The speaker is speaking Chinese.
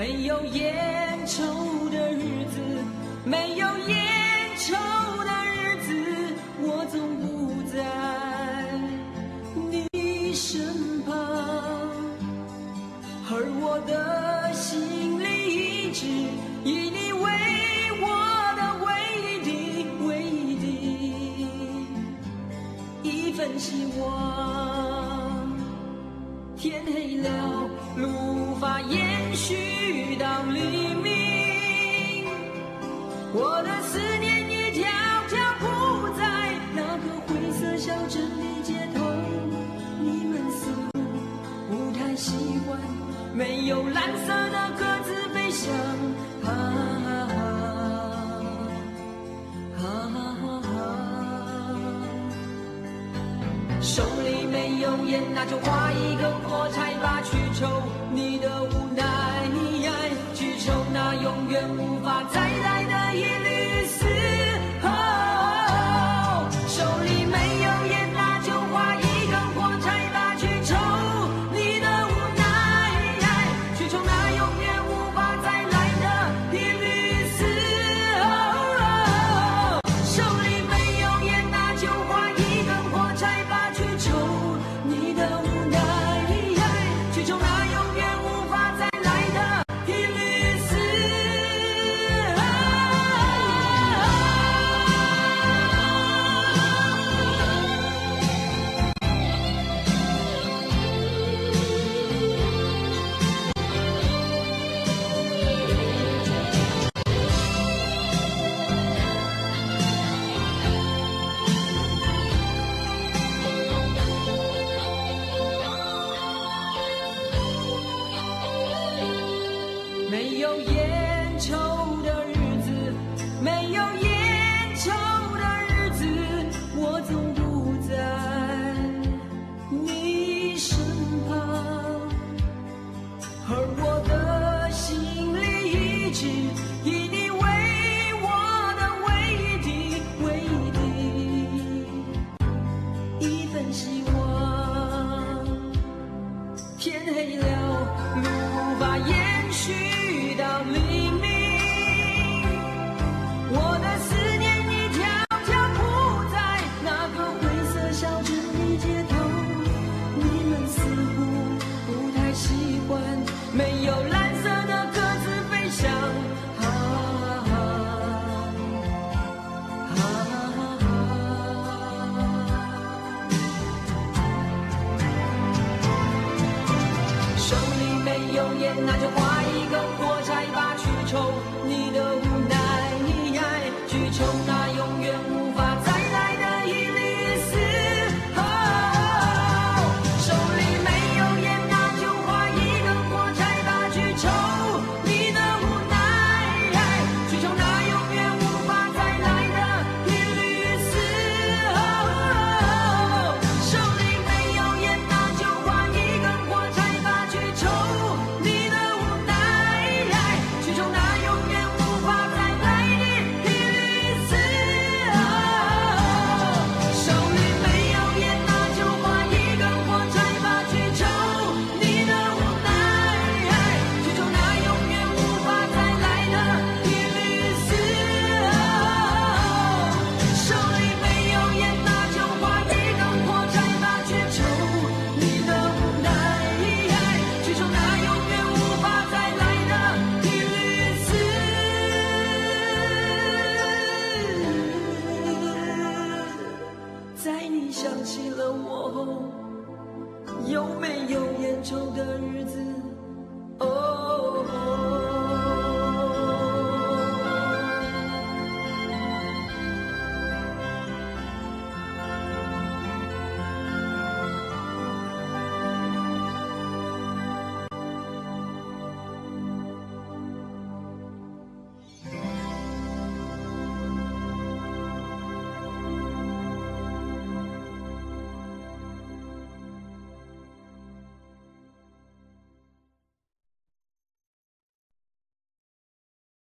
没有烟抽的日子，没有烟抽的日子，我总不在你身旁，而我的心里一直以你为我的唯一一份希望。天黑了，路无法延续到黎明，我的思念一条条铺在那个灰色小镇的街头，你们似乎不太习惯没有蓝色的鸽子飞翔，手里没有烟，那就划一根火柴吧，去抽你的无奈，去抽那永远无法再来的一缕丝。手里没有烟，那就划一根火柴吧，去抽你的无奈，去抽那永远无法再来的一缕丝。手里没有烟，那就划一根火柴吧，去抽你的无奈，去抽那永远无法再来的一缕丝。没有烟抽的日子，没有烟抽的日子，我总不在你身旁，而我的心里一直以你为我的唯一份希望。天黑了，路无法延续到黎明，我的思念一条条铺在那个灰色小镇的街头，你们似乎不太习惯没有蓝色的鸽子飞翔，手里没有烟，那就划一根火柴吧，去抽你的无奈，去抽那永远无法再来的一缕丝。手里没有烟，那就划一根火柴吧，去抽你的无奈，去抽那永远无法再来的一缕丝。手里没有烟，那就划一根火柴吧，去抽你的无奈，去抽那永远无法再来的一缕丝。手里没有烟，那就划一根火柴吧，去抽你的无奈，去抽那永远无法再来的一缕丝。手里没有烟，那就划一根火柴吧，去抽你的无奈，去抽那永远无法再来的一缕丝。在你想起了我后，有没有烟抽的日子？